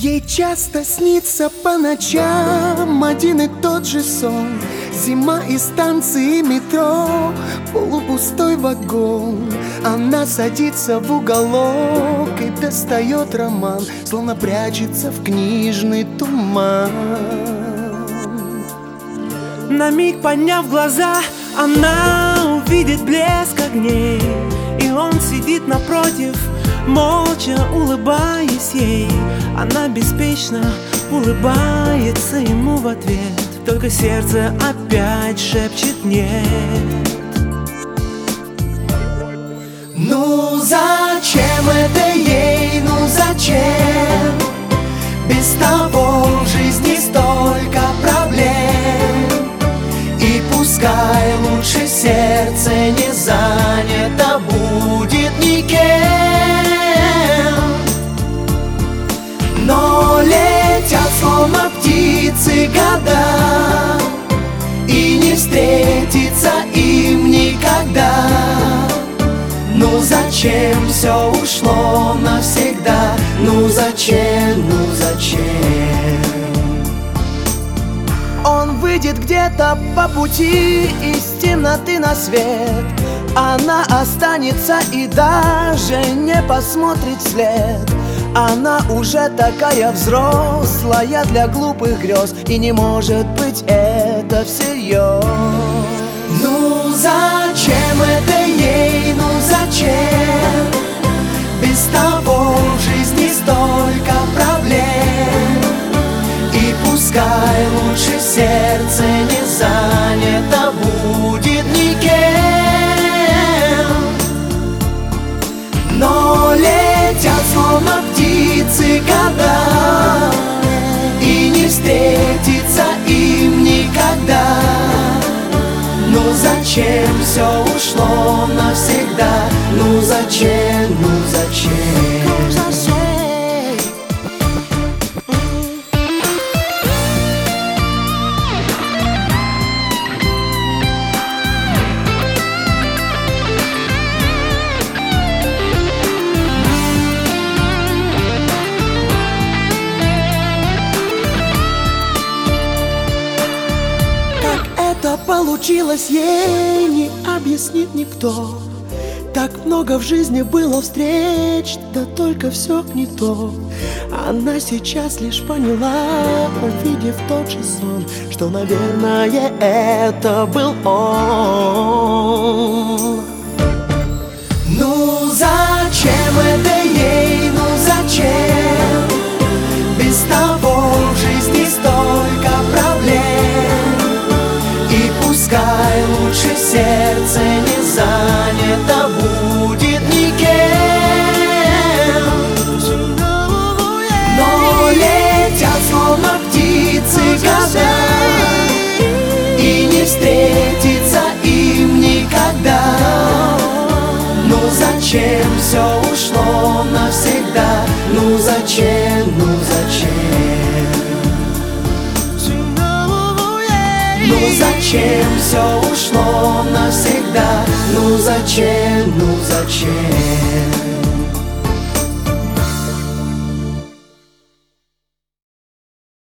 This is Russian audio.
Ей часто снится по ночам один и тот же сон. Зима и станции метро, полупустой вагон. Она садится в уголок и достает роман, словно прячется в книжный туман. На миг подняв глаза, она увидит блеск огней, и он сидит напротив, молча улыбаясь ей. Она беспечно улыбается ему в ответ, только сердце опять шепчет нет. Ну зачем это ей, ну зачем? Без того в жизни столько проблем. И пускай лучше сердце не занято будет никем, но летят словно птицы года, и не встретится им никогда. Ну зачем все ушло навсегда? Ну зачем, ну зачем? Он выйдет где-то по пути из темноты на свет. Она останется и даже не посмотрит вслед. Она уже такая взрослая для глупых грез, и не может быть это всерьез. Ну зачем это ей, ну зачем? Без того в жизни столько проблем. И пускай лучше сердце не занято будет никем, но летят словно птицы года, и не встретится им никогда. Ну зачем все ушло навсегда? Ну зачем, ну зачем? Что получилось, ей не объяснит никто. Так много в жизни было встреч, да только все не то. Она сейчас лишь поняла, увидев тот же сон, что, наверное, это был он. Ну зачем это ей, ну зачем? Без того в жизни столько проблем. И пускай лучше сердце не занято будет никем, но летят словно птицы года, и не встретится им никогда. Ну зачем все ушло навсегда? Ну зачем, ну зачем? Ну зачем все ушло навсегда? Ну зачем, ну зачем?